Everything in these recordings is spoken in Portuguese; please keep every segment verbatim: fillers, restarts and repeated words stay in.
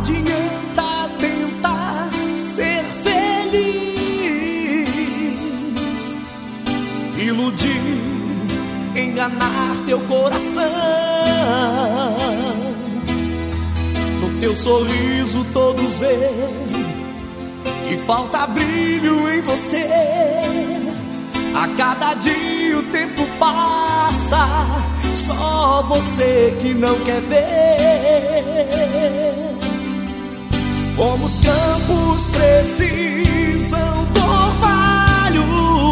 adianta tentar ser feliz, iludir, enganar teu coração. No teu sorriso todos veem que falta brilho em você. A cada dia o tempo passa, só você que não quer ver. Como os campos precisam do orvalho,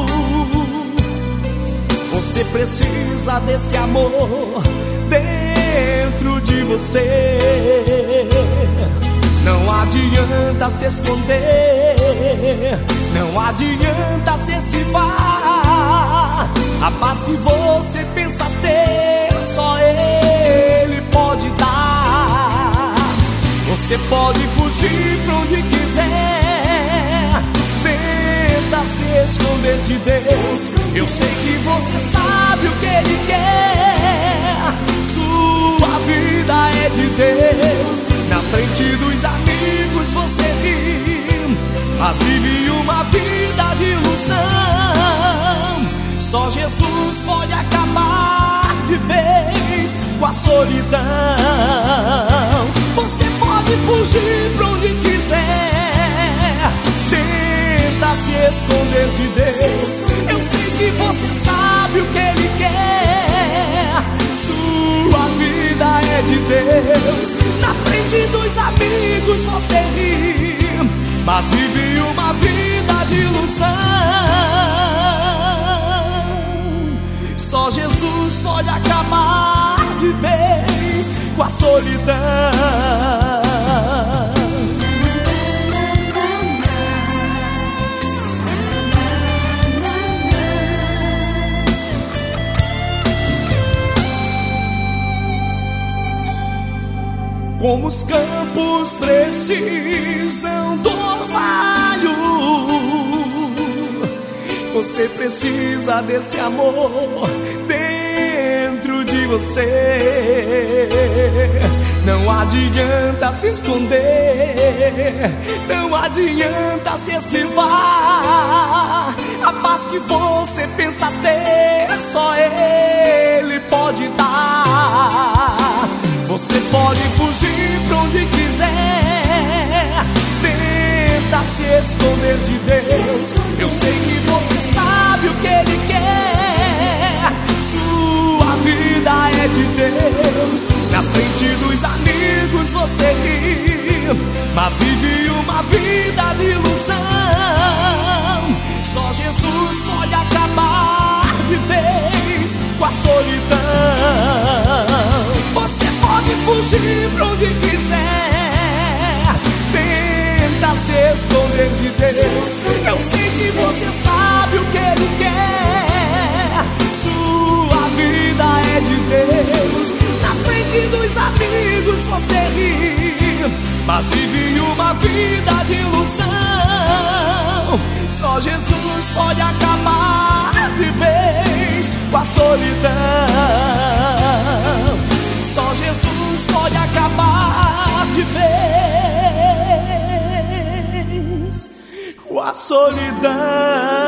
você precisa desse amor dentro de você. Não adianta se esconder, não adianta se esquivar. A paz que você pensa ter, só Ele pode dar. Você pode fugir pra onde quiser, tenta se esconder de Deus. Eu sei que você sabe o que Ele quer, sua vida é de Deus. Na frente dos amigos você ri, mas vive uma vida de ilusão. Só Jesus pode acabar de vez com a solidão. Você pode fugir pra onde quiser, tenta se esconder de Deus. Eu sei que você sabe o que Ele quer, sua vida é de Deus. Na frente dos amigos você ri, mas vive uma vida de ilusão. Só Jesus pode acabar de vez com a solidão. Como os campos precisam do orvalho, você precisa desse amor dentro de você. Não adianta se esconder, não adianta se esquivar. A paz que você pensa ter, só Ele pode dar. Você pode fugir pra onde quiser, tenta se esconder de Deus. Eu sei que você sabe o que Ele quer, sua vida é de Deus. Na frente dos amigos você ri, mas vive uma vida de ilusão. Só Jesus pode acabar de vez com a solidão. Você pode fugir pra onde quiser, tenta se esconder de Deus. Eu sei que você sabe o que Ele quer, sua vida é de Deus. Na frente dos amigos você ri, mas vive uma vida de ilusão. Só Jesus pode acabar de vez com a solidão. Só Jesus pode acabar de vez com a solidão.